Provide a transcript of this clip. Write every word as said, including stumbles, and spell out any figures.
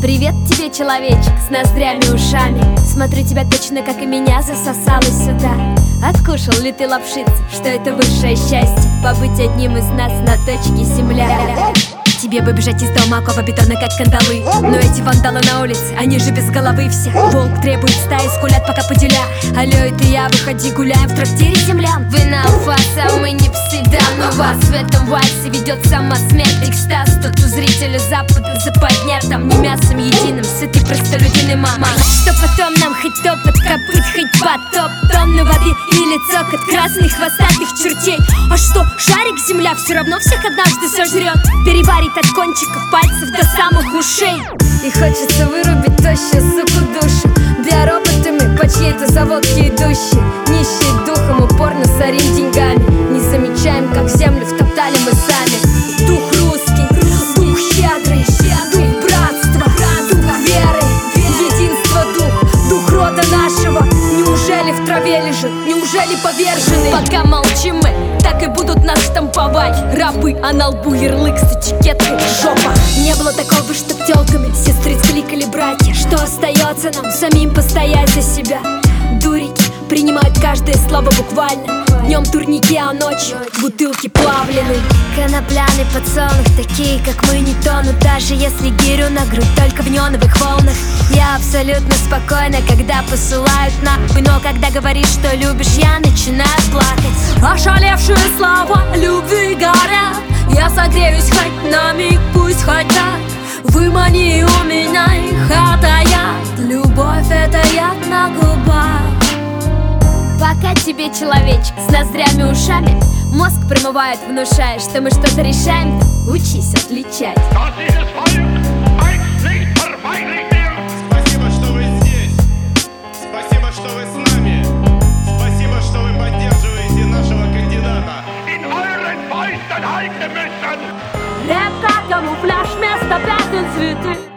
Привет тебе, человечек, с ноздрями и ушами. Смотрю, тебя точно, как и меня, засосало сюда. Откушал ли ты лапшицу, что это высшее счастье? Побыть одним из нас на точке земля. Тебе бы бежать из дома аквабетона, как кандалы. Но эти вандалы на улице, они же без головы все. Волк требует стаи, скулят пока поделя. Алло, это я, выходи гуляем в трактире землян. Вы на алфаса, мы не псы, да. Но вас в этом вальсе ведет сама смерть. Экстаз, тут у зрителя запада западня. Там не мясом единым, сытый простолюдиный мама. Что потом нам хоть топот копыт, хоть потоп тонны воды или цокот красных хвостатых чертей. А что, шарик земля все равно всех однажды сожрет. Переварит от кончиков пальцев до самых ушей. И хочется вырубить тощую суку душу. Биороботы мы по чьей-то заводке идущие, нищие духом, упорно сорим деньгами. Не замечаем, как землю втоптали мы сами. Дух русский, дух щедрый, дух братства, дух веры, единство дух, дух рода нашего. Неужели в траве лежит, неужели поверженный? Пока молчим мы, так и будут нас штамповать рабы, а на лбу ярлык с этикеткой жопа. Не было такого, чтоб тёлками сестры кликали братья. Что остается нам самим постоять за себя? Дурики принимают каждое слово буквально. Днем турники, а ночью бутылки плавлены. Конопляный подсолнух, такие как мы не тонут. Даже если гирю на грудь только в неоновых волнах. Я абсолютно спокойна, когда посылают нахуй. Но когда говоришь, что любишь, я начинаю плакать. Ошалевшие слова любви горят. Я согреюсь хоть на миг, пусть хоть так. Вымани у меня их, это яд. Любовь — это яд на губах. Пока тебе, человечек, с ноздрями и ушами мозг промывает, внушая, что мы что-то решаем. Учись отличать. Спасибо, что вы здесь. Спасибо, что вы с нами. Спасибо, что вы поддерживаете нашего кандидата. Это камуфляж вместо пятен цветы.